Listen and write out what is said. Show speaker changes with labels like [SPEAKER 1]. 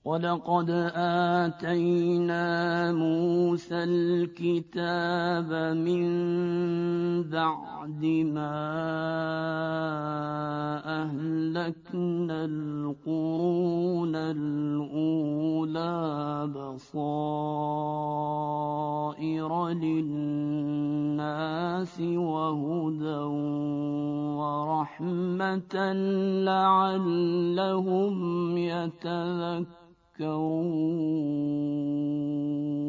[SPEAKER 1] وَلَقَدْ آتَيْنَا مُوسَى الْكِتَابَ مِن بَعْدِ مَا أَهْلَكْنَا الْقُرُونَ الْأُولَىٰ بَصَائِرَ لِلنَّاسِ وَهُدًى وَرَحْمَةً لَّعَلَّهُمْ يَتَذَكَّرُونَ